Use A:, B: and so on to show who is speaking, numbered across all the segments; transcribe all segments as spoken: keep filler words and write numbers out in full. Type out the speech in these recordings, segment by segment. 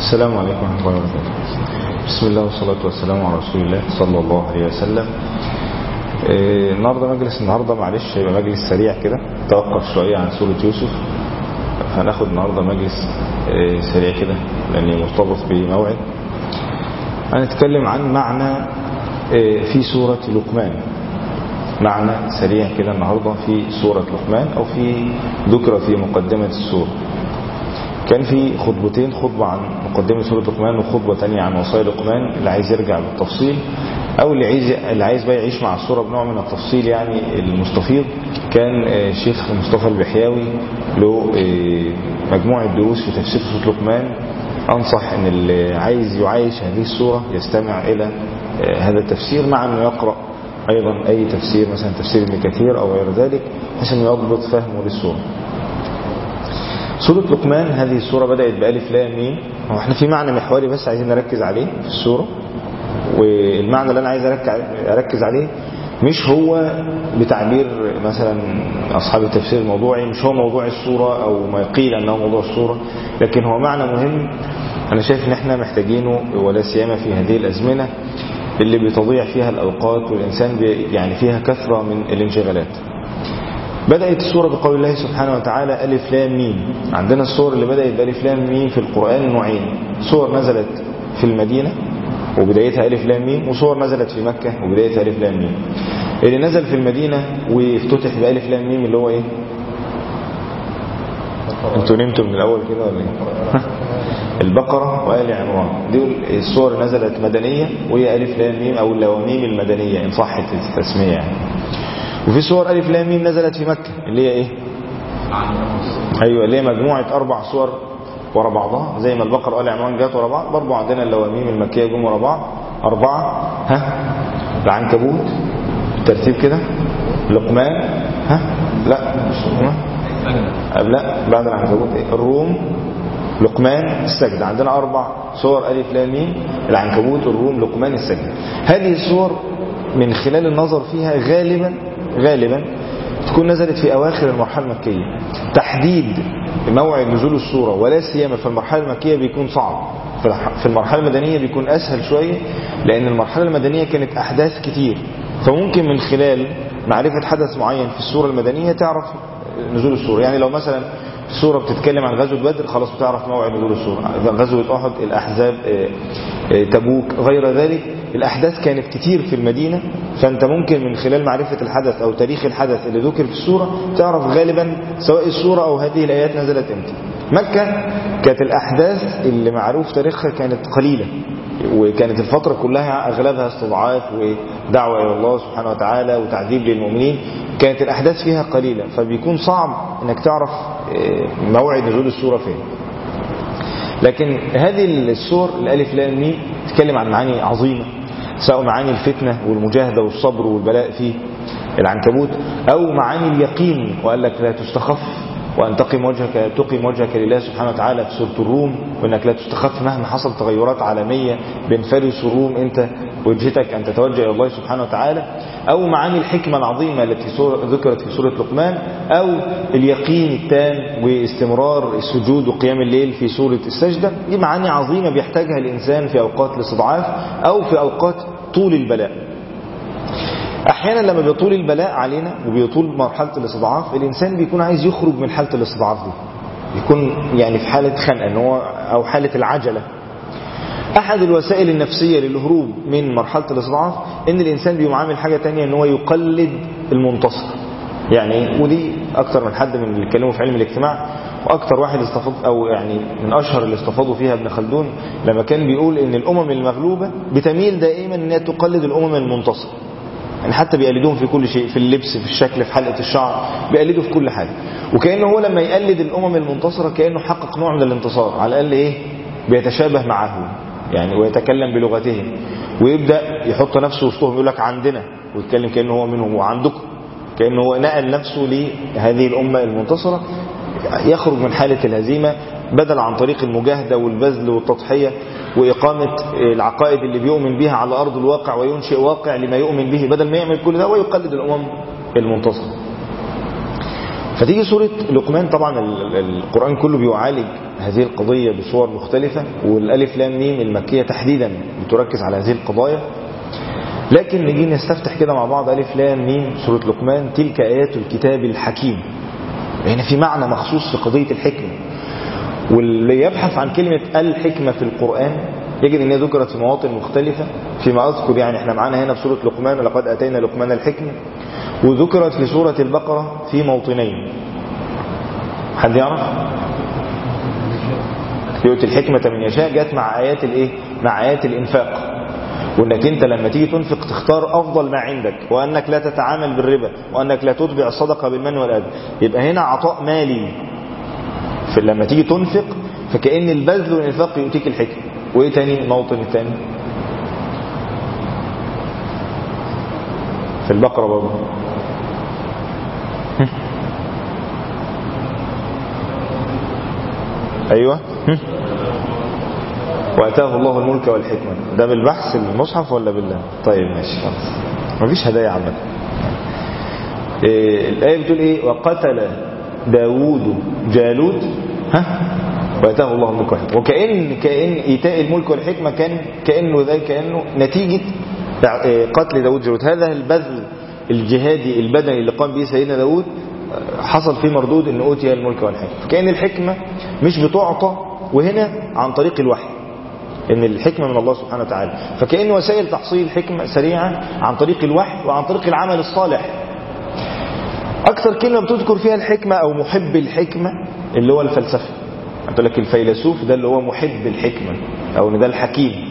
A: السلام عليكم ورحمة الله وبركاته. بسم الله والصلاة والسلام على رسول الله صلى الله عليه وسلم. إيه النهاردة مجلس النهاردة معلش يبقى مجلس سريع كده، توقف شوية عن سورة يوسف. هناخد النهاردة مجلس إيه سريع كده لأنه مرتبط بموعد. هنتكلم عن معنى إيه في سورة لقمان، معنى سريع كده النهاردة في سورة لقمان أو في ذكر في مقدمة السورة. كان في خطبتين، خطبة عن مقدمة سورة لقمان وخطبة تانية عن وصايا لقمان، اللي عايز يرجع بالتفصيل او اللي عايز اللي عايز بقى يعيش مع السورة بنوع من التفصيل يعني المستفيض. كان الشيخ مصطفى البحياوي له مجموعة دروس في تفسير سورة لقمان. انصح ان اللي عايز يعيش هذه السورة يستمع الى هذا التفسير، مع انه يقرأ ايضا اي تفسير مثلا تفسير ابن كثير او غير ذلك، بحيث انه يضبط فهمه للسورة. سورة لقمان هذه السورة بدأت بألف لام ميم. احنا في معنى محوري بس عايزين نركز عليه في السورة، والمعنى اللي انا عايز اركز عليه مش هو بتعبير مثلا اصحاب التفسير الموضوعي، مش هو موضوع السورة او ما يقيل انه موضوع السورة، لكن هو معنى مهم انا شايف ان احنا محتاجينه، ولا سيما في هذه الازمنة اللي بتضيع فيها الاوقات والانسان يعني فيها كثرة من الانشغالات. بدأت السورة بقول الله سبحانه وتعالى ألف لام ميم. عندنا السور اللي بدأت بألف لام ميم في القرآن نوعين: سور نزلت في المدينة وبدايتها ألف لام ميم، وسور نزلت في مكة وبدايتها ألف لام ميم. اللي نزل في المدينة وافتتح بألف لام ميم اللي هو ايه؟ انتوا نمتوا من الأول كده ولا ايه؟ البقرة وآل عمران. دي السور نزلت مدنية وهي ألف لام ميم أو اللواميم المدنية إن صحت التسمية يعني. وفي سور ألف لام ميم نزلت في مكة اللي هي ايه؟ ايوه، اللي هي مجموعة اربع سور ورا بعضها، زي ما البقرة وآل عمران جات ورا بعض، برضو عندنا اللواميم المكية جم ورا بعض اربعة. ها العنكبوت ترتيب كده، لقمان، ها لا مش لقمان، لا بعد العنكبوت ايه؟ الروم، لقمان، السجدة. عندنا اربع سور ألف لام ميم: العنكبوت، الروم، لقمان، السجدة. هذه السور من خلال النظر فيها غالبا غالبا تكون نزلت في أواخر المرحلة المكية. تحديد موعد نزول السورة ولا سيما في المرحلة المكية بيكون صعب، في المرحلة المدنية بيكون أسهل شوية، لأن المرحلة المدنية كانت أحداث كتير، فممكن من خلال معرفة حدث معين في السورة المدنية تعرف نزول السورة. يعني لو مثلا السورة بتتكلم عن غزوة بدر، خلاص بتعرف موعد نزول السورة. غزوة أحد، الأحزاب، تبوك، غير ذلك الأحداث كانت كتير في المدينة، فأنت ممكن من خلال معرفة الحدث أو تاريخ الحدث اللي ذكر في السورة تعرف غالبا سواء السورة أو هذه الآيات نزلت امتى. مكة كانت الأحداث اللي معروف تاريخها كانت قليلة، وكانت الفترة كلها أغلبها استضعاف ودعوة إلى الله سبحانه وتعالى وتعذيب للمؤمنين، كانت الأحداث فيها قليلة، فبيكون صعب أنك تعرف موعد نزول السورة فين. لكن هذه السور الألف لام ميم تتكلم عن معاني عظيمة، سواء معاني الفتنة والمجاهدة والصبر والبلاء فيه العنكبوت، أو معاني اليقين وقال لك لا تستخف وأن تقيم وجهك تقيم وجهك لله سبحانه وتعالى في سورة الروم، وأنك لا تستخف مهما حصل تغيرات عالمية بين فارس والروم، أنت وجهتك أن تتوجه إلى الله سبحانه وتعالى. أو معاني الحكمة العظيمة التي ذكرت في سورة لقمان، أو اليقين التام واستمرار السجود وقيام الليل في سورة السجدة. دي معاني عظيمة بيحتاجها الإنسان في أوقات الاستضعاف أو في أوقات طول البلاء. احيانا لما بيطول البلاء علينا وبيطول مرحله الاستضعاف، الانسان بيكون عايز يخرج من حاله الاستضعاف دي، يكون يعني في حاله خنقه ان هو او حاله العجله. احد الوسائل النفسيه للهروب من مرحله الاستضعاف ان الانسان بيعمل حاجه تانية، ان هو يقلد المنتصر. يعني ودي اكتر من حد من اللي اتكلموا في علم الاجتماع، واكتر واحد استفاض او يعني من اشهر اللي استفاضوا فيها ابن خلدون، لما كان بيقول ان الامم المغلوبه بتميل دائما انها تقلد الامم المنتصره. يعني حتى بيقلدوهم في كل شيء، في اللبس، في الشكل، في حلقة الشعر، بيقلدوا في كل حاجة. وكأنه هو لما يقلد الأمم المنتصرة كأنه حقق نوع من الانتصار، على الأقل إيه بيتشابه معهم يعني، ويتكلم بلغتهم، ويبدأ يحط نفسه وسطهم، يقول لك عندنا، ويتكلم كأنه هو منهم، وعندكم، كأنه هو نقل نفسه لهذه الأمة المنتصرة، يخرج من حالة الهزيمة بدل عن طريق المجاهدة والبذل والتضحية وإقامة العقائد اللي بيؤمن بها على أرض الواقع، وينشئ واقع لما يؤمن به، بدل ما يعمل كل ده ويقلد الأمم المنتصرة. فتيجي سورة لقمان، طبعا القرآن كله بيعالج هذه القضية بصور مختلفة، والألف لام ميم المكية تحديدا بتركز على هذه القضايا. لكن نجي نستفتح كده مع بعض ألف لام ميم سورة لقمان، تلك آيات الكتاب الحكيم. هنا في معنى مخصوص في قضية الحكمة، واللي يبحث عن كلمة الحكمة في القرآن يجد أنها ذكرت في مواطن مختلفة. فيما أذكر يعني احنا معانا هنا في سورة لقمان ولقد أتينا لقمان الحكمة، وذكرت في سورة البقرة في موطنين. حد يعرف؟ يؤتي الحكمة من يشاء جاءت مع آيات الايه؟ مع آيات الإنفاق، وانك انت لما تيجي تنفق تختار افضل ما عندك، وانك لا تتعامل بالربا، وانك لا تتبع الصدقة بالمن والأذى. يبقى هنا عطاء مالي في لما تيجي تنفق، فكأن البذل والإنفاق يؤتيك الحكمة. وايه تاني الموطن الثاني في البقرة برضه؟ ايوه واتاه الله الملك والحكمة. ده بالبحث المصحف ولا بالله؟ طيب ماشي خلاص، مفيش هدايا عامة. إيه الآية بتقول ايه؟ وقتل داوود جالوت ها واتاه الله الملك والحكمة. وكأن كأن ايتاء الملك والحكمة كان كأنه ذلك كأنه نتيجة قتل داوود جالوت. هذا البذل الجهادي البدني اللي قام به سيدنا داوود حصل فيه مردود ان اوتي الملك والحكمة. فكأن الحكمة مش بتعطى وهنا عن طريق الوحي، ان الحكمة من الله سبحانه وتعالى. فكأن وسائل تحصيل الحكمة سريعة عن طريق الوحي وعن طريق العمل الصالح. اكثر كلمة بتذكر فيها الحكمة او محب الحكمة اللي هو الفلسفة. قلت لك الفيلسوف ده اللي هو محب الحكمة او ان ده الحكيم.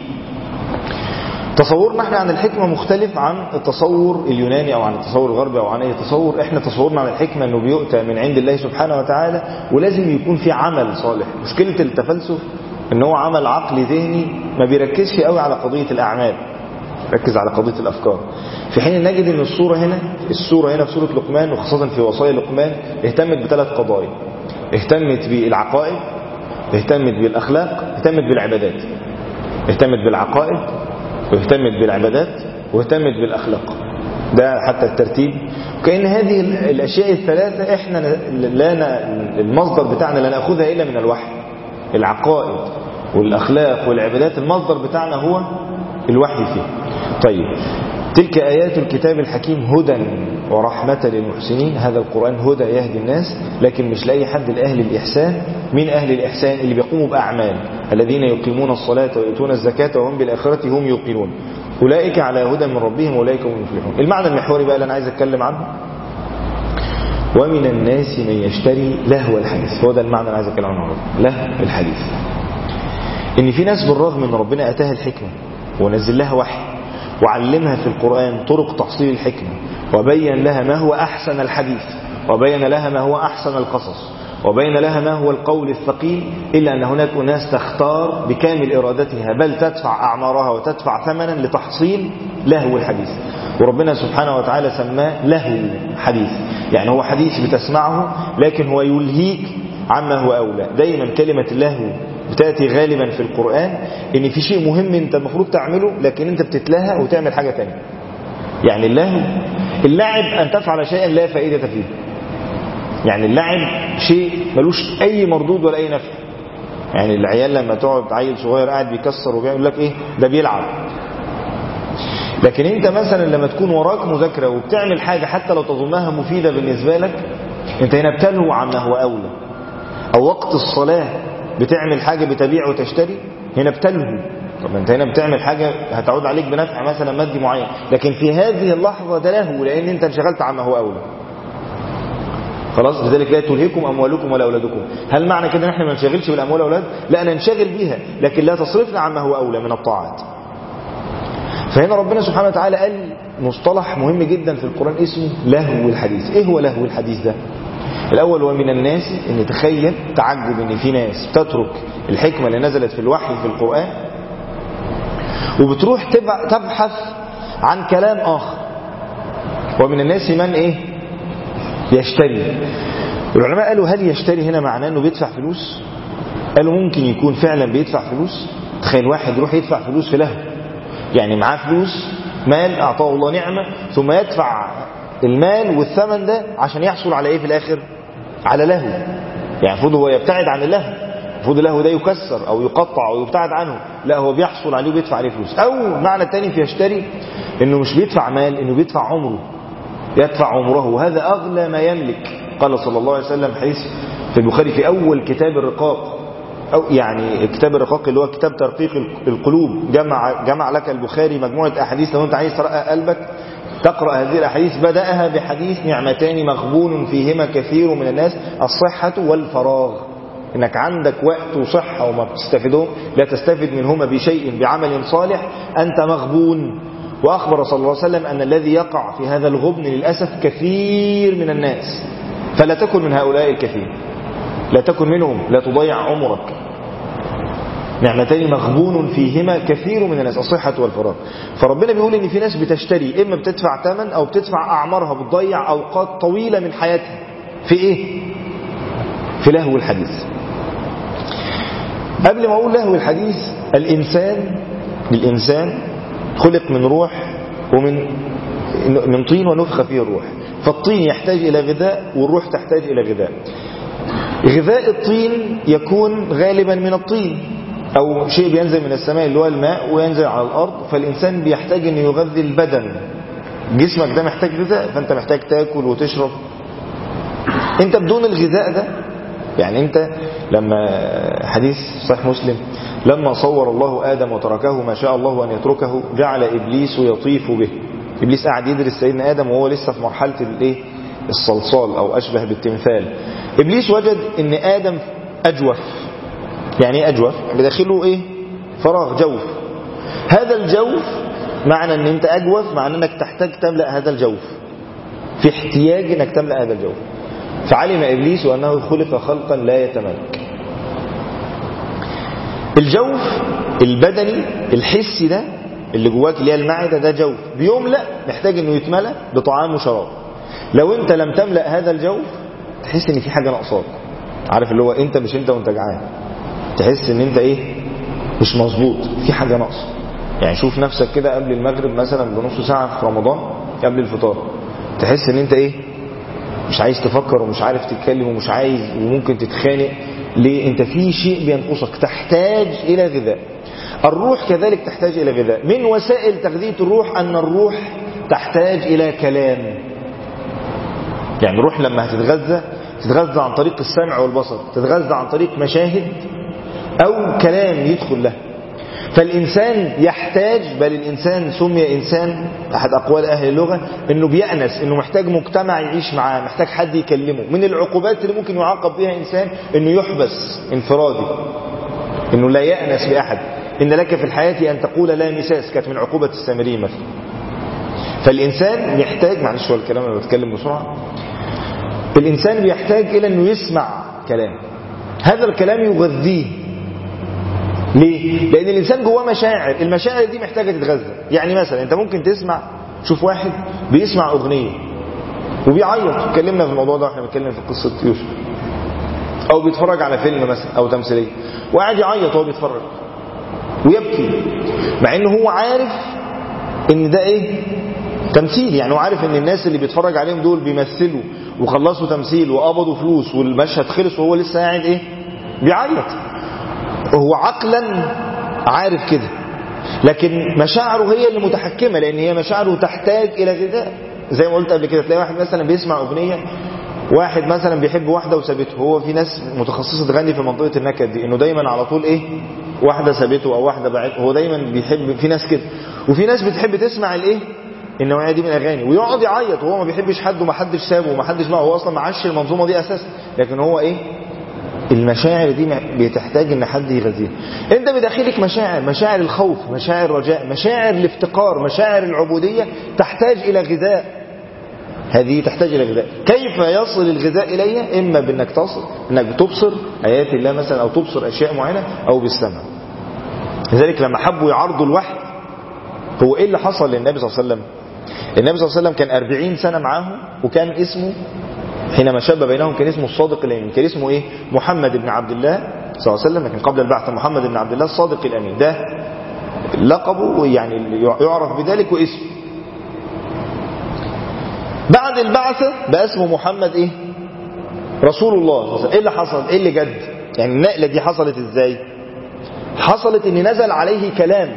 A: تصورنا احنا عن الحكمة مختلف عن التصور اليوناني او عن التصور الغربي او عن اي تصور. احنا تصورنا عن الحكمة انه بيؤتى من عند الله سبحانه وتعالى ولازم يكون في عمل صالح. مشكلة التفلسف ان هو عمل عقلي ذهني ما بيركزش قوي على قضية الاعمال، ركز على قضية الافكار. في حين نجد ان الصورة هنا الصورة هنا في سورة لقمان وخاصة في وصايا لقمان اهتمت بثلاث قضايا. اهتمت بالعقائد، اهتمت بالاخلاق، اهتمت بالعبادات. اهتمت بالعقائد واهتمت بالعبادات واهتمت بالاخلاق. ده حتى الترتيب. وكأن هذه الاشياء الثلاثة احنا لا المصدر بتاعنا لا ناخذها الا من الوحي. العقائد والأخلاق والعبادات المصدر بتاعنا هو الوحي فيه. طيب تلك آيات الكتاب الحكيم هدى ورحمة للمحسنين. هذا القرآن هدى يهدي الناس، لكن مش لأي حد. لأهل الإحسان. من أهل الإحسان اللي بيقوموا بأعمال، الذين يقيمون الصلاة ويؤتون الزكاة وهم بالآخرة هم يوقنون أولئك على هدى من ربهم أولئك هم المفلحون. المعنى المحوري بقى اللي أنا عايز أتكلم عنه، ومن الناس من يشتري لهو الحديث. هو ده المعنى اللي عايز اتكلم عنه، لهو الحديث. ان في ناس بالرغم ان ربنا اتاها الحكمة ونزل لها وحي وعلمها في القرآن طرق تحصيل الحكمة وبين لها ما هو احسن الحديث وبين لها ما هو احسن القصص وبين لها ما هو القول الثقيل، الا ان هناك ناس تختار بكامل ارادتها بل تدفع اعمارها وتدفع ثمنا لتحصيل لهو الحديث. وربنا سبحانه وتعالى سماه لهو حديث، يعني هو حديث بتسمعه لكن هو يلهيك عما هو أولى. دايما كلمة اللهو بتأتي غالبا في القرآن ان في شيء مهم انت المفروض تعمله لكن انت بتتلهى وتعمل حاجة تانية. يعني اللهو اللعب ان تفعل شيئا لا فائدة فيه. يعني اللعب شيء ملوش اي مردود ولا اي نفع. يعني العيال لما تقعد عيل صغير قاعد بيكسر وبيعمل لك ايه ده بيلعب. لكن انت مثلا لما تكون وراك مذاكرة وبتعمل حاجة حتى لو تظنها مفيدة بالنسبة لك، انت هنا بتلهو عما هو اولى. او وقت الصلاة بتعمل حاجة بتبيع وتشتري، هنا بتلهو. طب انت هنا بتعمل حاجة هتعود عليك بنفع مثلا مادي معين، لكن في هذه اللحظة ده لهو لان انت انشغلت عما هو اولى. خلاص. لذلك لا تلهكم اموالكم ولا اولادكم. هل معنى كده ان احنا ما ننشغلش بالاموال والاولاد؟ لا، ننشغل بيها لكن لا تصرفنا عما هو اولى من الطاعات. فهنا ربنا سبحانه وتعالى قال مصطلح مهم جدا في القرآن اسمه لهو الحديث. ايه هو لهو الحديث ده؟ الاول ومن الناس، ان تخيل تعجب ان في ناس تترك الحكمة اللي نزلت في الوحي في القرآن وبتروح تبحث عن كلام اخر. ومن الناس من ايه يشتري. العلماء قالوا هل يشتري هنا معناه انه بيدفع فلوس؟ قالوا ممكن يكون فعلا بيدفع فلوس. تخيل واحد يروح يدفع فلوس في لهو، يعني معاه فلوس مال اعطاه الله نعمة ثم يدفع المال والثمن ده عشان يحصل على ايه في الاخر؟ على لهو. يعني المفروض هو يبتعد عن اللهو، المفروض اللهو ده يكسر أو يقطع أو يبتعد عنه، لا هو بيحصل عليه وبيدفع عليه فلوس. أو معنى التاني في يشتري إنه مش بيدفع مال، إنه بيدفع عمره، يدفع عمره، وهذا أغلى ما يملك. قال صلى الله عليه وسلم حديث في البخاري في أول كتاب الرقاق، أو يعني كتاب الرقاق اللي هو كتاب ترقيق القلوب، جمع جمع لك البخاري مجموعة أحاديث لو أنت عايز ترقق قلبك تقرأ هذه الأحاديث. بدأها بحديث نعمتان مغبون فيهما كثير من الناس، الصحة والفراغ، إنك عندك وقت وصحة وما بتستفيدهم، لا تستفيد منهما بشيء بعمل صالح، أنت مغبون. وأخبر صلى الله عليه وسلم أن الذي يقع في هذا الغبن للأسف كثير من الناس، فلا تكن من هؤلاء الكثير، لا تكن منهم، لا تضيع عمرك. نعمتين مغبون فيهما كثير من الناس، الصحة والفراغ. فربنا بيقول ان في ناس بتشتري، اما بتدفع ثمن او بتدفع اعمارها، بتضيع اوقات طويلة من حياتها في ايه؟ في لهو الحديث. قبل ما اقول لهو الحديث، الانسان الانسان خلق من روح ومن من طين ونفخ فيه الروح، فالطين يحتاج الى غذاء والروح تحتاج الى غذاء. غذاء الطين يكون غالبا من الطين أو شيء بينزل من السماء اللي هو الماء وينزل على الأرض، فالإنسان بيحتاج أن يغذي البدن، جسمك ده محتاج غذاء، فأنت محتاج تاكل وتشرب. أنت بدون الغذاء ده، يعني أنت لما حديث صحيح مسلم، لما صور الله آدم وتركه ما شاء الله أن يتركه، جعل إبليس يطيف به. إبليس قاعد يدرس سيدنا آدم وهو لسه في مرحلة الايه الصلصال أو أشبه بالتمثال. إبليس وجد أن آدم أجوف. يعني ايه أجوف؟ بداخله إيه؟ فراغ، جوف. هذا الجوف معنى أن أنت أجوف، معنى أنك تحتاج تملأ هذا الجوف، في احتياج أنك تملأ هذا الجوف. فعلم إبليس أنه خلق خلقا لا يتملك. الجوف البدني الحسي ده اللي جواك اللي هي المعدة، ده جوف بيملأ، محتاج أنه يتملأ بطعام وشراب. لو أنت لم تملأ هذا الجوف تحس أن في حاجة ناقصاك. عارف اللي هو أنت مش أنت وأنت جعان، تحس أن أنت إيه مش مظبوط، في حاجة ناقصة. يعني شوف نفسك كده قبل المغرب مثلا بنص ساعة في رمضان قبل الفطار، تحس أن أنت إيه مش عايز تفكر ومش عارف تتكلم ومش عايز، وممكن تتخانق. ليه؟ أنت في شيء بينقصك، تحتاج إلى غذاء. الروح كذلك تحتاج إلى غذاء. من وسائل تغذية الروح أن الروح تحتاج إلى كلام. يعني الروح لما هتتغذى تتغذى عن طريق السمع والبصر، تتغذى عن طريق مشاهد أو كلام يدخل له. فالإنسان يحتاج، بل الإنسان سمي إنسان، أحد أقوال أهل اللغة أنه بيأنس، أنه محتاج مجتمع يعيش معاه، محتاج حد يكلمه. من العقوبات اللي ممكن يعاقب بها إنسان أنه يحبس انفرادي، أنه لا يأنس بأحد. إن لك في الحياة أن تقول لا مساس، كانت من عقوبة السامري مثلا. فالإنسان يحتاج، معلش هو الكلام أنا بتكلم بسرعة، الإنسان بيحتاج إلى أنه يسمع كلام، هذا الكلام يغذيه. ليه؟ لأن الإنسان جواه مشاعر، المشاعر دي محتاجة تتغذى. يعني مثلا أنت ممكن تسمع، شوف واحد بيسمع أغنية وبيعيط، اتكلمنا في الموضوع ده واحنا بنتكلم في قصة يوسف، أو بيتفرج على فيلم مثلا أو تمثيلية وقاعد يعيط وهو بيتفرج ويبكي، مع إنه هو عارف إن ده إيه تمثيل. يعني هو عارف إن الناس اللي بيتفرج عليهم دول بيمثلوا وخلصوا تمثيل وقبضوا فلوس والمشهد خلص وهو لسه قاعد إيه بيعيط. هو عقلا عارف كده، لكن مشاعره هي اللي متحكمة، لأن هي مشاعره تحتاج إلى غذاء. زي ما قلت قبل كده، تلاقي واحد مثلا بيسمع أغنية، واحد مثلا بيحب واحدة وسابته. هو في ناس متخصصة تغني في منطقة النكد دي، إنه دايما على طول إيه واحدة سابته أو واحدة بعته، هو دايما بيحب. في ناس كده، وفي ناس بتحب تسمع الإيه النوعية دي من الأغاني ويقعد يعيط وهو ما بيحبش حد وما حدش سابه وما حدش معه، هو أصلا ما عاش المنظومة دي أساسا، لكن هو إيه المشاعر دي بتحتاج ان حد يغذيها. انت بداخلك مشاعر، مشاعر الخوف، مشاعر الرجاء، مشاعر الافتقار، مشاعر العبودية، تحتاج الى غذاء. هذه تحتاج الى غذاء. كيف يصل الغذاء اليها؟ اما بانك تصل انك تبصر ايات الله مثلا، او تبصر اشياء معينة، او بالسمع. لذلك لما حبوا يعرضوا الوحي، هو ايه اللي حصل للنبي صلى الله عليه وسلم؟ النبي صلى الله عليه وسلم كان أربعين سنة معاهم، وكان اسمه حينما شاب بينهم كان اسمه الصادق الأمين. كان اسمه ايه؟ محمد بن عبد الله صلى الله عليه وسلم، لكن قبل البعثة محمد بن عبد الله الصادق الأمين، ده لقبه يعني يعرف بذلك واسمه. بعد البعثة بقى اسمه محمد ايه؟ رسول الله. ايه اللي حصل؟ ايه اللي جد؟ يعني النقلة دي حصلت ازاي؟ حصلت ان نزل عليه كلام،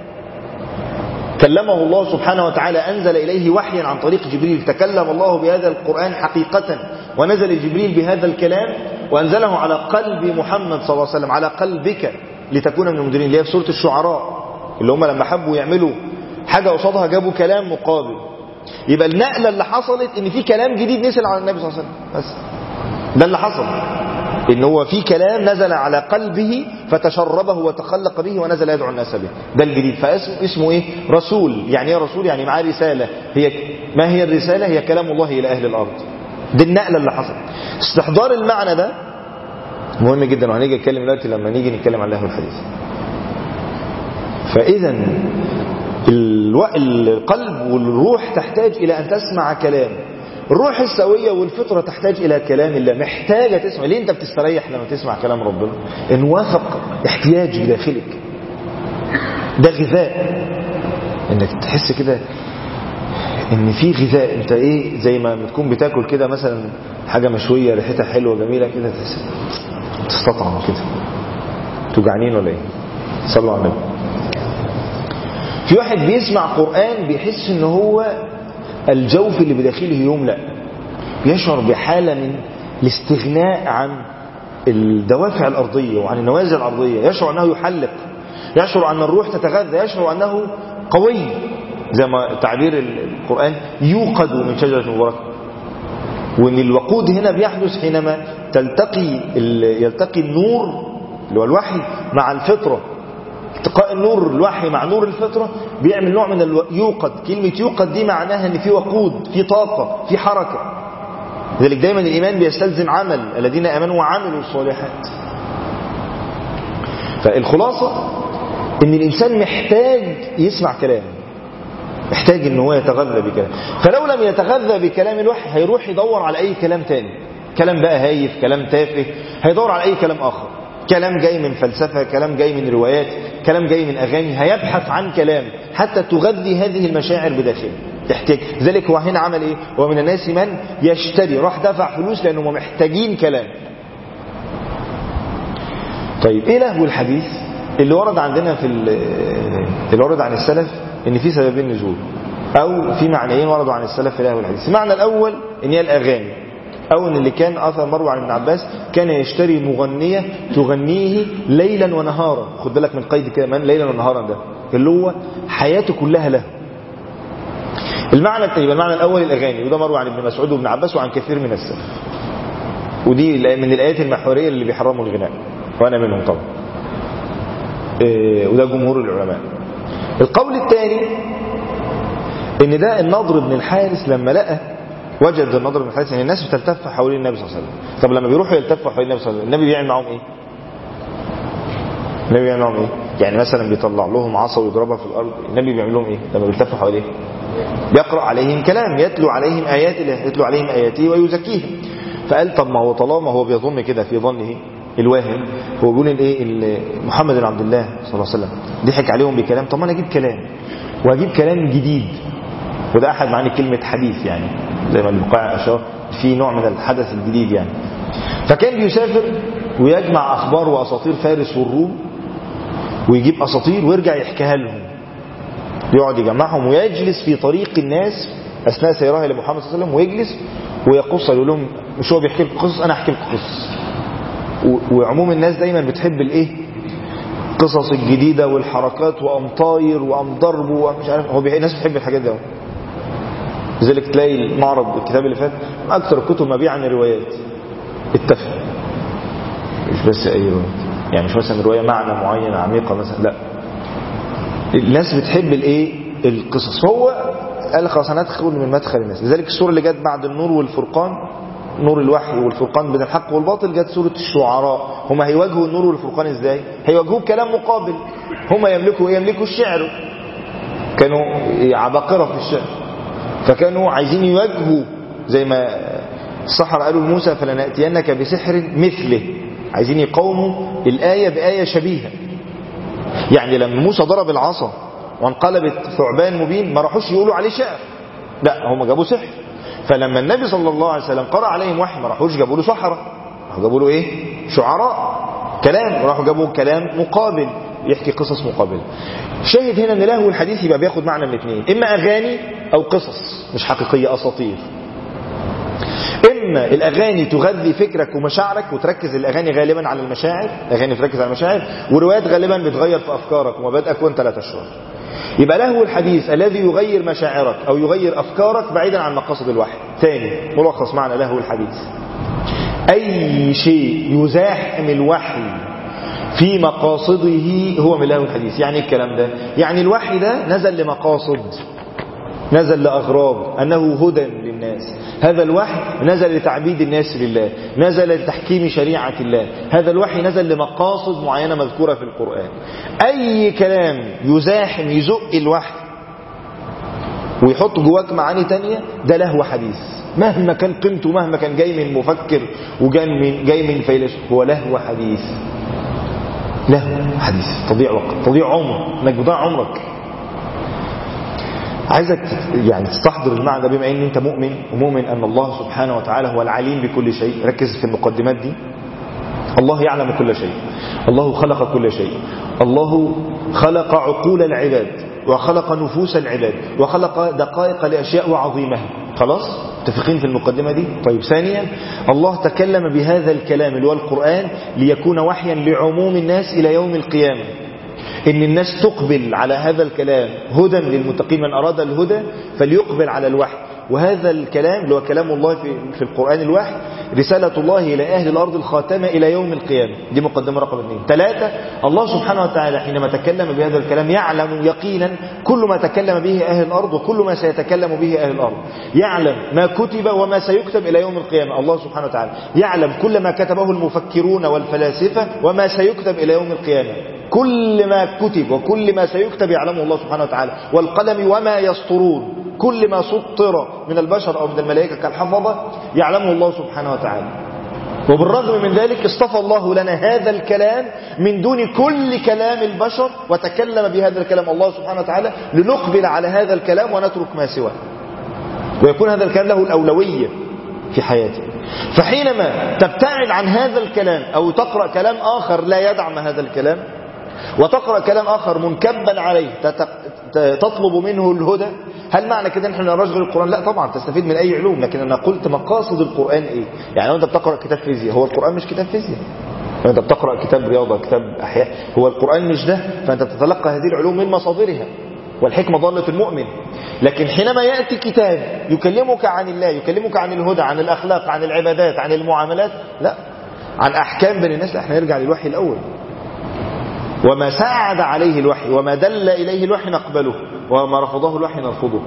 A: كلمه الله سبحانه وتعالى، أنزل إليه وحيا عن طريق جبريل، تكلم الله بهذا القرآن حقيقة، ونزل جبريل بهذا الكلام وأنزله على قلب محمد صلى الله عليه وسلم، على قلبك لتكون من المنذرين، اللي هي في سورة الشعراء، اللي هم لما حبوا يعملوا حاجة قصادها جابوا كلام مقابل. يبقى النقلة اللي حصلت ان في كلام جديد نزل على النبي صلى الله عليه وسلم، بس ده اللي حصل، ان هو في كلام نزل على قلبه فتشربه وتخلق به ونزل يدعو الناس به، ده الجديد. فاسمه اسمه ايه؟ رسول. يعني ايه رسول؟ يعني معاه رسالة. هي ما هي الرسالة؟ هي كلام الله الى اهل الارض. دي النقلة اللي حصلت. استحضار المعنى ده مهم جدا، وهنيجي نتكلم دلوقتي لما نيجي نتكلم عن لهو الحديث. فاذا القلب والروح تحتاج الى ان تسمع كلام. الروح السوية والفطرة تحتاج إلى كلام الله، محتاجة تسمع. ليه أنت بتستريح لما تسمع كلام ربنا؟ إن وافق احتياج بداخلك، ده غذاء، إنك تحس كده إن في غذاء. أنت إيه، زي ما تكون بتاكل كده مثلا حاجة مشوية ريحتها حلوة جميلة كده، تحس تستطعم كده. توجعانين ولا إيه؟ صلوا على النبي. في واحد بيسمع قرآن بيحس إن هو الجوف اللي بداخله يملأ، يشعر بحالة من الاستغناء عن الدوافع الأرضية وعن النوازل الأرضية، يشعر أنه يحلق، يشعر أن الروح تتغذى، يشعر أنه قوي، زي ما تعبير القرآن يوقد من شجرة مباركة. وأن الوقود هنا بيحدث حينما تلتقي يلتقي النور اللي هو الوحي مع الفطرة. التقاء النور الوحي مع نور الفطرة بيعمل نوع من الو... يوقد. كلمة يوقد دي معناها ان في وقود، في طاقة، في حركة. لذلك دايما الإيمان بيستلزم عمل، الذين آمنوا وعملوا الصالحات. فالخلاصة ان الإنسان محتاج يسمع كلام، محتاج ان هو يتغذى بكلام. فلو لم يتغذى بكلام الوحي هيروح يدور على أي كلام تاني، كلام بقى هايف، كلام تافه، هيدور على أي كلام آخر، كلام جاي من فلسفة، كلام جاي من روايات، كلام جاي من أغاني. هيبحث عن كلام حتى تغذي هذه المشاعر بداخله، تحتاج. ذلك هو هنا عمل إيه؟ ومن الناس من يشتري، راح دفع فلوس لأنهم محتاجين كلام. طيب إيه لهو الحديث؟ اللي ورد عندنا في اللي ورد عن السلف إن في سببين نزول، أو في معنيين وردوا عن السلف في لهو الحديث. المعنى الأول إن هي الأغاني، أو إن اللي كان أثر مروي عن ابن عباس كان يشتري مغنية تغنيه ليلا ونهارا. خد بالك من قيد كده، من ليلا ونهارا ده اللي هو حياته كلها له. المعنى الثاني، المعنى الأول الأغاني، وده مروي عن ابن مسعود وابن عباس وعن كثير من السلف، ودي من الآيات المحورية اللي بيحرموا الغناء، وأنا منهم طبعا، إيه وده جمهور العلماء. القول الثاني إن ده النضر بن الحارث لما لقى وجد النضر بن الحارث ان الناس بتلتف حوالين النبي صلى الله عليه وسلم. طب لما بيروحوا يلتفوا حوالين النبي صلى الله عليه وسلم، النبي بيعمل معاهم ايه؟ النبي بيعمل معاهم ايه؟ يعني مثلا بيطلع لهم عصا ويضربها في الارض، النبي بيعمل لهم ايه لما بيلتفوا حواليه؟ بيقرأ عليهم كلام، يتلو عليهم ايات الله، يتلو عليهم اياته ويزكيهم. فقال طب ما هو طالما هو بيظن كده في ظنه الواهم، هو بيقول الايه محمد بن عبد الله صلى الله عليه وسلم ضحك عليهم بكلام، طب ما انا اجيب كلام واجيب كلام جديد. وده احد معاني كلمة حديث، يعني زي ما البقاع اشار في نوع من الحدث الجديد يعني. فكان بيسافر ويجمع اخبار واساطير فارس والروم، ويجيب اساطير ويرجع يحكيها لهم، يقعد يجمعهم ويجلس في طريق الناس اثناء سيرها الى محمد صلى الله عليه وسلم، ويجلس ويقص، يقول لهم مش هو بيحكي لكم قصص، انا احكي لكم قصص. وعموم الناس دايما بتحب الايه قصص الجديده والحركات وام طاير وام ضرب ومش عارف، هو الناس بتحب الحاجات دي. لذلك تلاقي معرض الكتاب اللي فات اكثر الكتب مبيعا روايات التفه، مش بس اي روايات، يعني مش مثلا روايه معنى معين عميقه مثلا، لا، الناس بتحب الايه القصص. هو قال خلاص انا ادخل من مدخل الناس. لذلك السوره اللي جت بعد النور والفرقان، نور الوحي والفرقان بين الحق والباطل، جت سوره الشعراء. هم هيواجهوا النور والفرقان ازاي؟ هيواجهوه بكلام مقابل. هم يملكوا ايه؟ يملكوا الشعر، كانوا عباقرة في الشعر، فكانوا عايزين يواجهوا زي ما السحرة قالوا لموسى فلنأتينك بسحر مثله، عايزين يقاوموا الآية بآية شبيهة. يعني لما موسى ضرب العصا وانقلبت ثعبان مبين ما راحوش يقولوا عليه شعر، لا هم جابوا سحر. فلما النبي صلى الله عليه وسلم قرأ عليهم وحي ما راحوش جابوا له سحرة، جابوا له ايه؟ شعراء. كلام، راحوا جابوا كلام مقابل يحكي قصص مقابلة. شاهد هنا ان لهو الحديث يبقى بياخد معنى من الاثنين، اما اغاني او قصص مش حقيقية، اساطير. اما الاغاني تغذي فكرك ومشاعرك وتركز الاغاني غالبا على المشاعر، اغاني تركز على المشاعر، وروايات غالبا بتغير في افكارك ومبادئك وانت لا تشعر. يبقى لهو الحديث الذي يغير مشاعرك او يغير افكارك بعيدا عن مقاصد الوحي. ثاني ملخص معنى لهو الحديث: اي شيء يزاحم الوحي في مقاصده هو من لهو الحديث. يعني الكلام ده يعني الوحي ده نزل لمقاصد، نزل لأغراض، أنه هدى للناس. هذا الوحي نزل لتعبيد الناس لله، نزل لتحكيم شريعة الله. هذا الوحي نزل لمقاصد معينة مذكورة في القرآن. أي كلام يزاحم يزق الوحي ويحط جواك معاني تانية ده لهو حديث، مهما كان قيمته، مهما كان جاي من مفكر وجاي من جاي من فيلسوف، هو لهو حديث. لهو حديث، تضيع وقت، تضيع عمر، انك بتضيع عمرك. عايزك يعني تستحضر المعنى بما ان انت مؤمن، ومؤمن ان الله سبحانه وتعالى هو العليم بكل شيء. ركز في المقدمات دي. الله يعلم كل شيء، الله خلق كل شيء، الله خلق عقول العباد وخلق نفوس العباد وخلق دقائق لأشياء عظيمة. خلاص متفقين في المقدمة دي؟ طيب ثانيا، الله تكلم بهذا الكلام اللي هو القرآن ليكون وحيا لعموم الناس إلى يوم القيامة، إن الناس تقبل على هذا الكلام هدى للمتقين، من أراد الهدى فليقبل على الوحي. وهذا الكلام اللي هو كلام الله في, في القرآن الوحي رسالة الله إلى أهل الأرض الخاتمة إلى يوم القيامة. دي مقدمة رقم اثنين. ثلاثة، الله سبحانه وتعالى حينما تكلم بهذا الكلام يعلم يقينا كل ما تكلم به أهل الأرض وكل ما سيتكلم به أهل الأرض. يعلم ما كتب وما سيكتب إلى يوم القيامة. الله سبحانه وتعالى يعلم كل ما كتبه المفكرون والفلاسفة وما سيكتب إلى يوم القيامة. كل ما كتب وكل ما سيكتب يعلمه الله سبحانه وتعالى. والقلم وما يسطرون، كل ما سطر من البشر أو من الملائكة كالحفظة يعلمه الله سبحانه وتعالى. وبالرغم من ذلك اصطفى الله لنا هذا الكلام من دون كل كلام البشر، وتكلم بهذا الكلام الله سبحانه وتعالى لنقبل على هذا الكلام ونترك ما سواه، ويكون هذا الكلام له الأولوية في حياتك. فحينما تبتعد عن هذا الكلام أو تقرأ كلام آخر لا يدعم هذا الكلام، وتقرأ كلام آخر منكبا عليه تطلب منه الهدى، هل معنى كده نحن نرجع القرآن؟ لا طبعا، تستفيد من أي علوم، لكن أنا قلت مقاصد القرآن إيه. يعني لو أنت بتقرأ كتاب فيزياء، هو القرآن مش كتاب فيزياء. لو أنت بتقرأ كتاب رياضة، كتاب أحياء، هو القرآن مش ده. فأنت تتلقى هذه العلوم من مصادرها، والحكمة ضالة المؤمن. لكن حينما يأتي كتاب يكلمك عن الله، يكلمك عن الهدى، عن الأخلاق، عن العبادات، عن المعاملات، لا، عن أحكام بني الناس، احنا نرجع للوحي الأول. وما ساعد عليه الوحي وما دل إليه الوحي نقبله، وما رفضه الوحي نرفضه.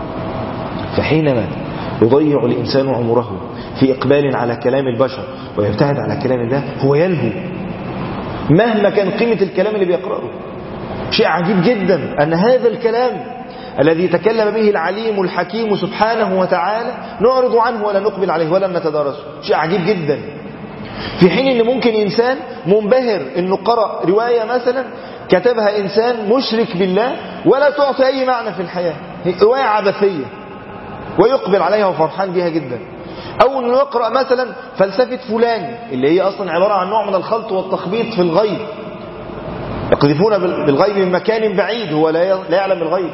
A: فحينما يضيع الإنسان عمره في إقبال على كلام البشر ويبتعد على كلام الله، هو يلهو مهما كان قيمة الكلام اللي بيقرأه. شيء عجيب جدا أن هذا الكلام الذي تكلم به العليم الحكيم سبحانه وتعالى نعرض عنه ولا نقبل عليه ولا نتدارسه. شيء عجيب جدا. في حين ان ممكن انسان منبهر انه قرأ رواية مثلا كتبها انسان مشرك بالله ولا تعطي اي معنى في الحياة، رواية عبثية، ويقبل عليها وفرحان بها جدا. او انه يقرأ مثلا فلسفة فلان اللي هي اصلا عبارة عن نوع من الخلط والتخبيط في الغيب، يقذفون بالغيب من مكان بعيد، هو لا يعلم الغيب،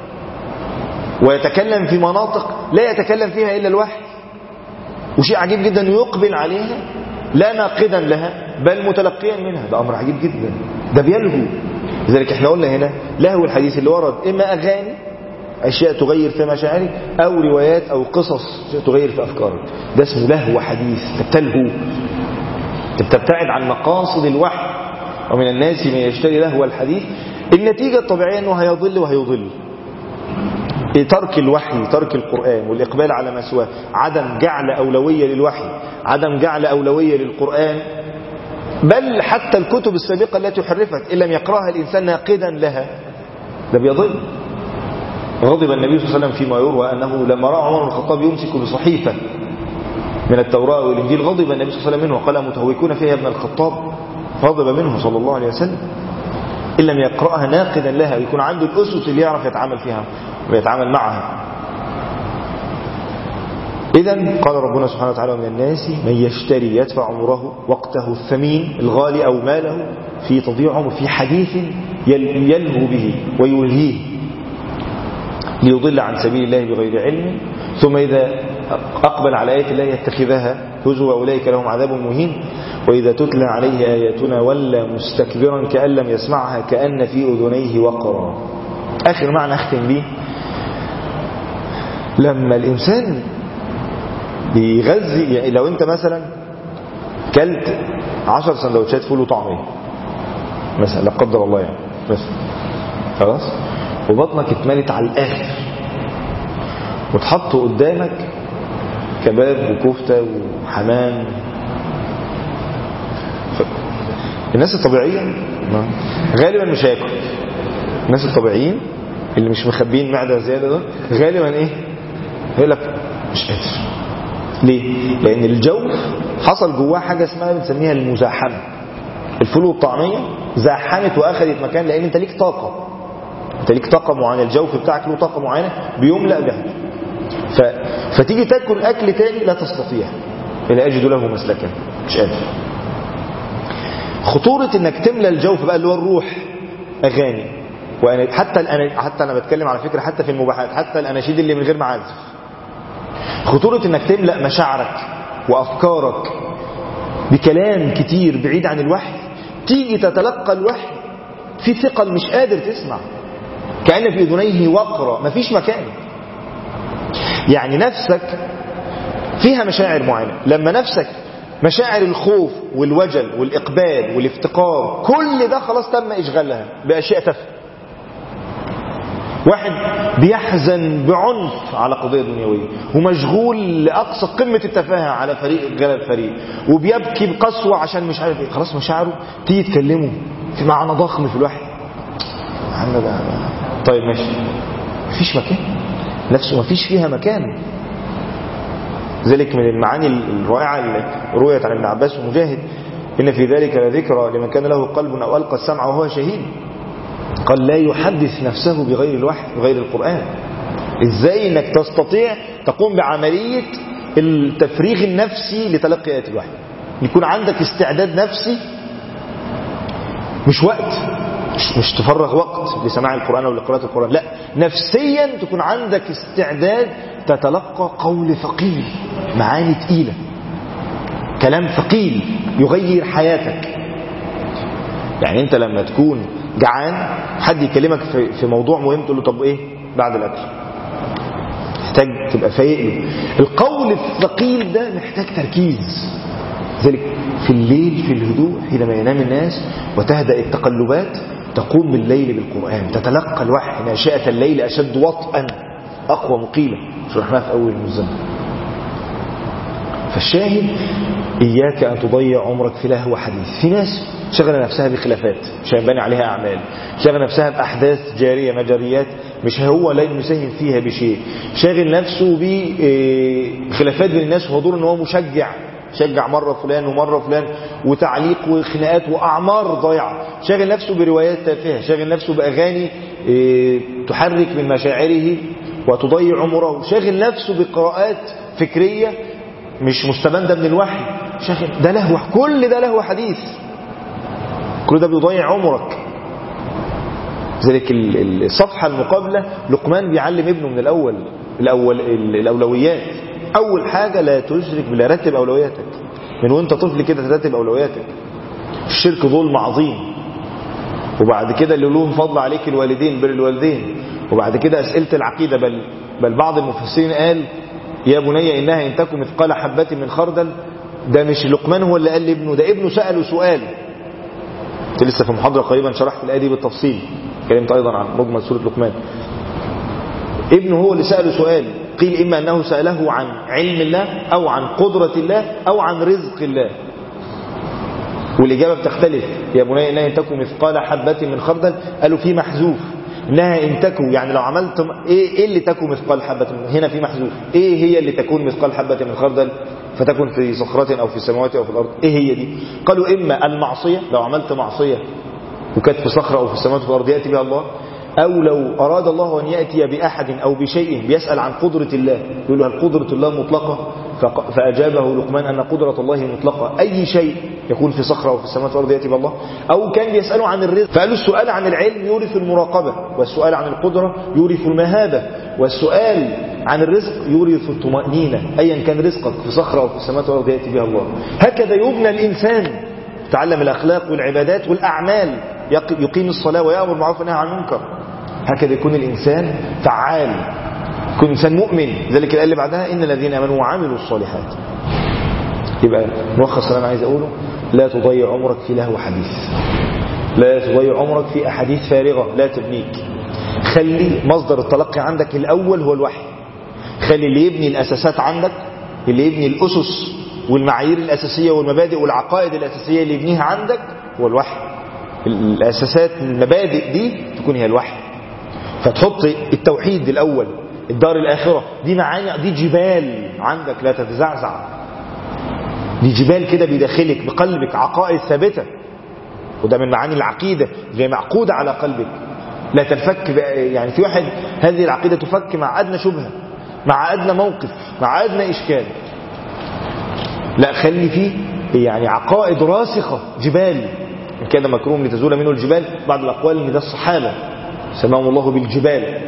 A: ويتكلم في مناطق لا يتكلم فيها الا الوحي. وشيء عجيب جدا يقبل عليها لا ناقدا لها بل متلقيا منها. ده أمر عجيب جدا، ده بيلهو. لذلك احنا قلنا هنا لهو الحديث اللي ورد إما أغاني، أشياء تغير في مشاعرك، أو روايات أو قصص تغير في أفكارك. ده اسمه لهو حديث. تبتلهو، تبتعد عن مقاصد الوحي. ومن الناس من يشتري لهو الحديث، النتيجة الطبيعية أنه هيضل وهيضل. ترك الوحي، ترك القرآن والإقبال على ما سواه، عدم جعل أولوية للوحي، عدم جعل أولوية للقرآن، بل حتى الكتب السابقة التي حرفت إن لم يقرأها الإنسان ناقدا لها، ده بيضل. غضب النبي صلى الله عليه وسلم فيما يروى أنه لما رأى عمر بن الخطاب يمسك بصحيفة من التوراة والإنجيل غضب النبي صلى الله عليه وسلم منه وقال متهوكون فيها ابن الخطاب. غضب منه صلى الله عليه وسلم إن لم يقرأها ناقدا لها، يكون عنده الأسس اللي يعرف يتعامل فيها ويتعامل معها. إذن قال ربنا سبحانه وتعالى: من الناس من يشتري يدفع عمره وقته الثمين الغالي أو ماله في تضييع عمره في حديث يلهو به ويلهيه ليضل عن سبيل الله بغير علم، ثم إذا أقبل على آيات الله يتخذها هزوا وأولئك لهم عذاب مهين، وإذا تتلى عليه آياتنا ولى مستكبرا كأن لم يسمعها كأن في أذنيه وقرا. آخر معنى أختم به: لما الإنسان بيغذي، يعني لو أنت مثلا كلت عشر سندوتشات فول وطعمية مثلا، لا قدر الله يعني مثلا، خلاص، وبطنك اتملت على الآخر، وتحط قدامك كباب وكفتة وحمام، الناس الطبيعية غالبا مش هياكل. الناس الطبيعيين اللي مش مخبين معدة زيادة ده غالبا ايه؟ يقول لك مش قادر. ليه؟ لأن الجوف حصل جواه حاجة اسمها بنسميها المزاحمة. الفول والطعمية زاحمت وأخذت مكان، لأن أنت ليك طاقة، أنت ليك طاقة معينة، الجوف بتاعك له طاقة معينة بيملأ بها. ف... فتيجي تاكل أكل تاني لا تستطيع، لا أجد له مسلكا، مش قادر. خطورة إنك تملأ الجوف بقى اللي هو الروح أغاني، وأنا حتى الأنا... حتى أنا بتكلم على فكرة حتى في المباحات، حتى الأناشيد اللي من غير معازف. خطورة إنك تملأ مشاعرك وأفكارك بكلام كتير بعيد عن الوحي، تيجي تتلقى الوحي في ثقل مش قادر تسمع، كأن في أذنيه وقرا، مفيش مكان. يعني نفسك فيها مشاعر معينة، لما نفسك مشاعر الخوف والوجل والإقبال والافتقار كل ده خلاص تم إشغالها بأشياء تافهة. واحد بيحزن بعنف على قضية دنيوية ومشغول لأقصى قمة التفاهة على فريق غلب فريق، وبيبكي بقسوة عشان مش عارف ايه، خلاص مشاعره تيجي تكلمه في معنى ضخم في الوحي. طيب ماشي، مفيش مكان، نفسه مفيش فيها مكان. ذلك من المعاني الرائعة اللي رويت عن ابن عباس ومجاهد: إن في ذلك لذكرى لمن كان له قلب أو ألقى السمع وهو شهيد. قال: لا يحدث نفسه بغير الوحي بغير القرآن. إزاي إنك تستطيع تقوم بعملية التفريغ النفسي لتلقي آيات الوحي؟ يكون عندك استعداد نفسي، مش وقت، مش, مش تفرغ وقت لسماع القرآن أو لقراءة القرآن، لا، نفسيا تكون عندك استعداد تتلقى قول ثقيل، معاني تقيلة، كلام ثقيل يغير حياتك. يعني انت لما تكون جعان حد يكلمك في, في موضوع مهم تقول له طب ايه بعد الاكل، محتاج تبقى فايق له. القول الثقيل ده محتاج تركيز. ذلك في الليل في الهدوء حينما ينام الناس وتهدأ التقلبات تقوم بالليل بالقرآن، تتلقى الوحي. ناشئة الليل أشد وطئا أقوى مقيلة، شرحناها في أول المزمل. فالشاهد: إياك أن تضيع عمرك في لهو حديث. في ناس شغل نفسها بخلافات مش هينبني عليها أعمال، شغل نفسها بأحداث جارية مجريات مش هو لا يساهم فيها بشيء، شاغل نفسه بخلافات بين الناس وحضور ان هو مشجع، شجع مرة فلان ومرة فلان وتعليق وخناقات وأعمار ضيعة، شاغل نفسه بروايات تافهة، شاغل نفسه بأغاني تحرك من مشاعره وتضيع عمره، شاغل نفسه بقراءات فكرية مش مستمدة من الوحي، شاغل ده لهو، كل ده لهو حديث، كل ده بيضيع عمرك. ذلك الصفحة المقابلة لقمان بيعلم ابنه من الأول الأول الأولويات. أول حاجة لا تشرك بالله، رتب أولوياتك من وانت طفل كده، ترتب أولوياتك. الشرك ظلم عظيم، وبعد كده اللي لهم فضل عليك الوالدين، بر الوالدين، وبعد كده أسئلة العقيدة. بل, بل بعض المفسرين قال يا بني إنها إن تكن مثقال حبة من خردل. ده مش لقمان هو اللي قال لابنه، ده ابنه سأله سؤال. كنت لسه في محاضرة قريبا شرحت الآية دي بالتفصيل، كلمت أيضا عن مجمل سورة لقمان. ابنه هو اللي سأله سؤال، قيل إما أنه سأله عن علم الله أو عن قدرة الله أو عن رزق الله، والإجابة بتختلف. يا بني إنها إن تكن مثقال حبة من خردل، قالوا في محذوف، إنها إن تكن يعني لو عملت إيه, إيه اللي تكن مثقال حبة من، هنا في محذوف، إيه هي اللي تكون مثقال حبة من خردل فتكن في صخرة أو في السماوات أو في الأرض، إيه هي دي؟ قالوا إما المعصية، لو عملت معصية وكانت في صخرة أو في السماوات أو في الأرض يأتي بها الله، أو لو أراد الله أن يأتي بأحد أو بشيء بيسأل عن قدرة الله، يقول له هل قدرة الله مطلقة؟ فأجابه لقمان أن قدرة الله مطلقة، أي شيء يكون في صخرة أو في السماوات والأرض يأتي بالله. أو كان بيسأله عن الرزق فقالوا السؤال عن العلم يورث المراقبة، والسؤال عن القدرة يورث المهابة، والسؤال عن الرزق يورث الطمأنينة، أيا كان رزقك في صخرة أو في السماوات والأرض يأتي بها الله. هكذا يبنى الإنسان، تعلم الأخلاق والعبادات والأعمال، يقيم الصلاة ويأمر بالمعروف والنهي عن المنكر. هكذا يكون الإنسان فعال، يكون إنسان مؤمن. ذلك الآية اللي بعدها إن الذين آمنوا وعملوا الصالحات. يبقى ملخص اللي أنا عايز أقوله، لا تضيع عمرك في لهو حديث، لا تضيع عمرك في أحاديث فارغة لا تبنيك. خلي مصدر التلقي عندك الأول هو الوحي. خلي اللي يبني الأساسات عندك، اللي يبني الأسس والمعايير الأساسية والمبادئ والعقائد الأساسية اللي يبنيها عندك هو الوحي. الأساسات المبادئ دي تكون هي الوحي. فتحط التوحيد الأول، الدار الآخرة، دي معاني، دي جبال عندك لا تتزعزع، دي جبال كده بداخلك بقلبك، عقائد ثابتة، وده من معاني العقيدة اللي معقودة على قلبك لا تنفك. يعني في واحد هذه العقيدة تفك مع أدنى شبهة، مع أدنى موقف، مع أدنى إشكال. لا، خلي فيه يعني عقائد راسخة، جبال كان مكروم لتزول منه الجبال. بعض الأقوال من ده الصحابة سماهم الله بالجبال.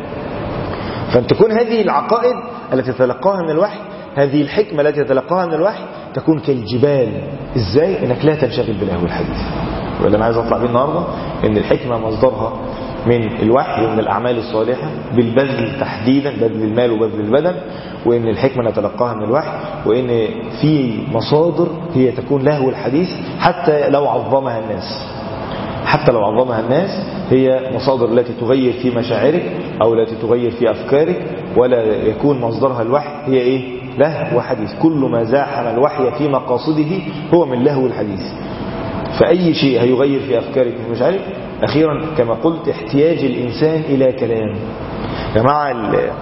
A: فأن تكون هذه العقائد التي تتلقاها من الوحي، هذه الحكمة التي تتلقاها من الوحي تكون كالجبال. إزاي؟ إنك لا تنشغل باللهو الحديث. واللي أنا عايز أطلع بيه النهاردة إن الحكمة مصدرها من الوحي ومن الأعمال الصالحة بالبذل تحديدا، بذل المال وبذل البدن، وإن الحكمة نتلقاها من الوحي، وإن في مصادر هي تكون لهو الحديث حتى لو عظمها الناس، حتى لو عظمها الناس هي مصادر التي تغير في مشاعرك أو التي تغير في أفكارك، ولا يكون مصدرها الوحي. هي إيه؟ لهو حديث. كل ما زاحم الوحي في مقاصده هو من لهو الحديث. فأي شيء هيغير في أفكارك وفي مشاعرك. أخيرا كما قلت، احتياج الإنسان إلى كلام. يا جماعة،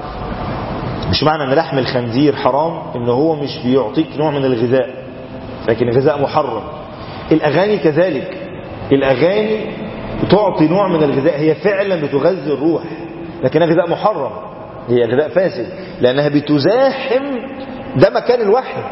A: مش معنى أن لحم الخنزير حرام إن هو مش بيعطيك نوع من الغذاء، لكن الغذاء محرم. الأغاني كذلك، الأغاني تعطي نوع من الغذاء، هي فعلا بتغذي الروح، لكنها غذاء محرم، هي غذاء فاسد، لأنها بتزاحم ده مكان الوحي.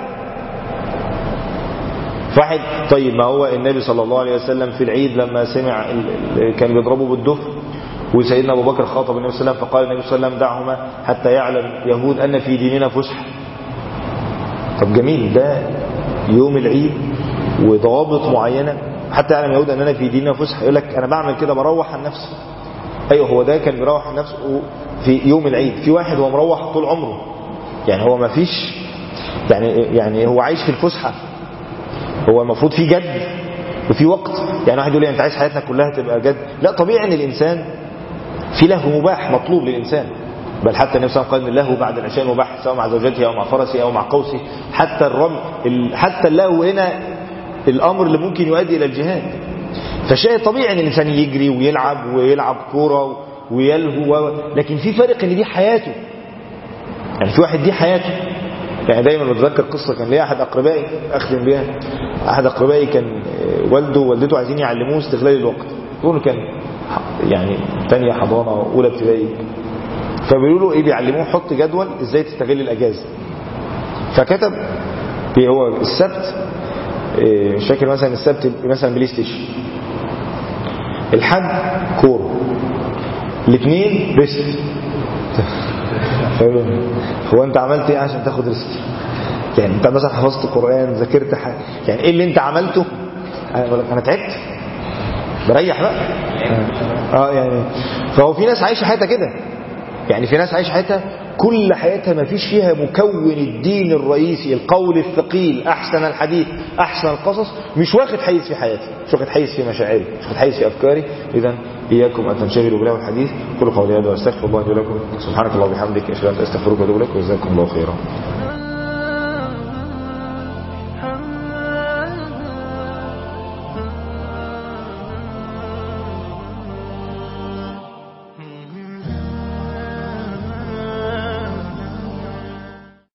A: واحد طيب، ما هو النبي صلى الله عليه وسلم في العيد لما سمع كان بيضربوا بالدف، وسيدنا أبو بكر خاطب النبي صلى الله عليه وسلم فقال النبي صلى الله عليه وسلم دعهما حتى يعلم يهود أن في ديننا فسحة. طب جميل، ده يوم العيد وضوابط معينة حتى يعلم يهود أننا في ديننا فسحة. يقول لك أنا بعمل كده بروح عن نفسي. أيوه، هو ده كان بيروح عن نفسه في يوم العيد. في واحد هو مروح طول عمره، يعني هو ما فيش يعني يعني هو عايش في الفسحة. هو المفروض في جد وفي وقت. يعني واحد يقول لي انت عايز حياتنا كلها تبقى جد؟ لا، طبيعي ان الانسان في لهو مباح مطلوب للانسان، بل حتى النبي صلى الله عليه وسلم قال اللهو بعد العشاء مباح، سواء مع زوجته او مع فرسه او مع قوسه. حتى الرمي، حتى اللهو هنا الامر اللي ممكن يؤدي الى الجهاد. فشيء طبيعي ان الانسان يجري ويلعب ويلعب كوره ويلهو، لكن في فرق ان دي حياته. يعني في واحد دي حياته. يعني دايما بتذكر قصة كان ليا أحد أقربائي أخدم بها. أحد أقربائي كان والده ووالدته عايزين يعلموه استغلال الوقت. يقولوا كان يعني تانية حضانة أولى ابتدائي، فبيقولوا له إيه، بيعلموه حط جدول إزاي تستغل الأجازة. فكتب هو السبت، مش فاكر، مثلا السبت مثلا بلاي ستيشن، الحد كورة، الاثنين ريست. هو انت عملت ايه عشان تاخد ريست؟ يعني انت مثلا حفظت قرآن، ذاكرت حاجه، يعني ايه اللي انت عملته؟ انا تعبت بريح بقى. اه يعني فهو في ناس عايشه حياتها كده. يعني في ناس عايشه حياتها كل حياتها ما فيش فيها مكون الدين الرئيسي، القول الثقيل، احسن الحديث، احسن القصص، مش واخد حيز في حياتي، مش واخد حيز في مشاعري، مش واخد حيز في افكاري. اذا اياكم ان تنشغلوا بله الحديث. قولوا قولي هذا واستغفر الله لي ولكم. سبحانك اللهم وبحمدك، اشهد ان لا اله الا انت، استغفرك واتوب اليك، وجزاكم الله خيرا.